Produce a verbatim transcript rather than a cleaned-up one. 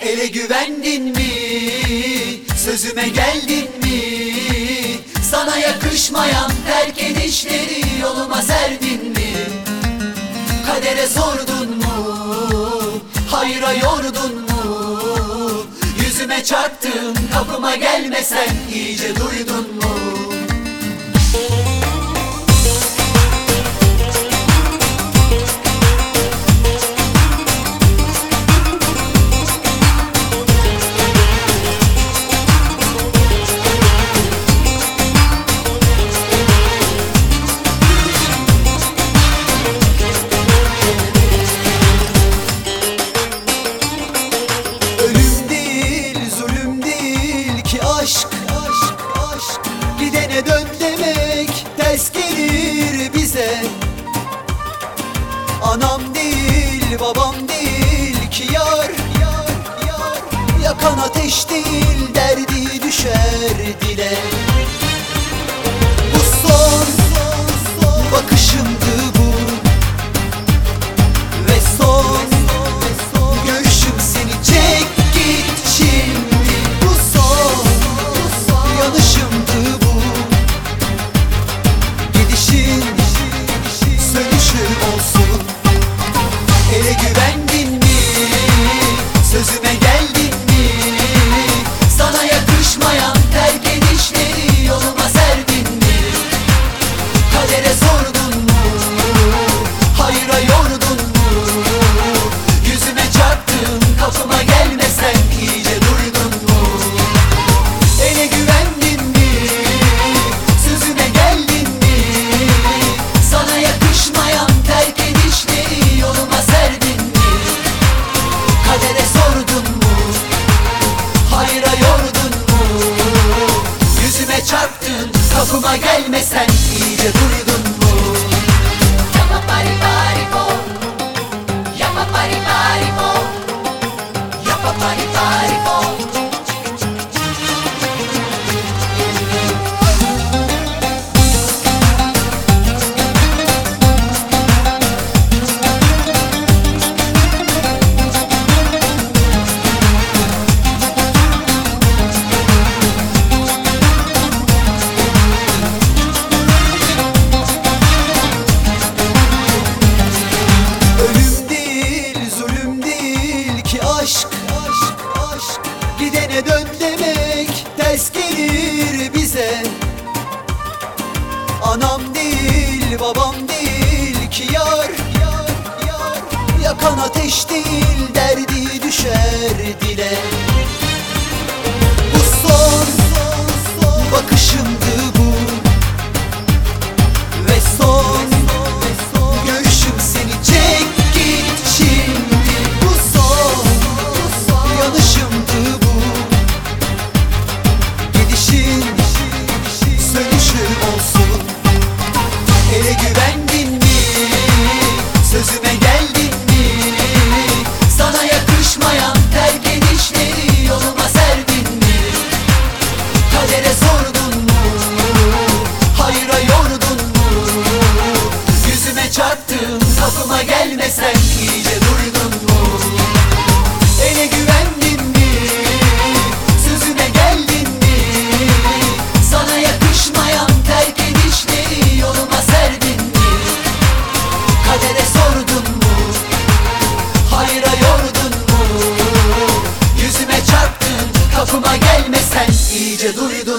Ele güvendin mi? Sözüme geldin mi? Sana yakışmayan terk edişleri yoluma serdin mi? Kadere sordun mu? Hayra yordun mu? Yüzüme çarptın, kapıma gelmesen iyice duydun mu? Aşk, aşk, aşk gidene dön demek ters gelir bize. Anam değil, babam değil ki yar, yar, yar. Yakan ateş değil, derdi düşer dile. Bu son, son, son bakışımdı bu ve son, son görüşüm seni çek git şimdi. Yanışımdı bu, gidişin sönüşü olsun. Ele güvendin mi? Sözüme geldin mi? Sana yakışmayan terk edişleri yoluma serdin mi? Kadere sordun mu? Hayra yordun mu? Yüzüme çarptın, kapıma gelmesen iyice duydun mu? Ele güvendin mi? Sözüme geldin mi? Sana yakışmayan terk edişleri yoluma serdin mi? Kadere sordun mu? Hayra yordun mu? Yüzüme çarptın, kapıma gelmesen iyice duydun mu? Yapma pari pari po, yapma pari pari po, yapma pari pari po. Aşk, aşk, aşk gidene dön demek ters gelir bize. Anam değil, babam değil ki yar, yar, yar. Yakan ateş değil, derdi düşer dile. Bu son, son, son bakışımdı bu ve son, son görüşüm seni çek git şimdi. Yanışımdı bu, gidişin sönüşü olsun. Ele güvendin mi? Sözüme geldin mi? Sana yakışmayan terk edişleri yoluma serdin mi? Kadere sordun mu? Hayra yordun mu? Yüzüme çarptın, kapıma gelmesen iyice duydun mu? Ele güvendin mi? Sözüme geldin mi? Sana yakışmayan terk edişleri yoluma serdin mi? Kadere sordun mu? Hayra yordun mu? Yüzüme çarptın, kapıma gelmesen iyice duydun.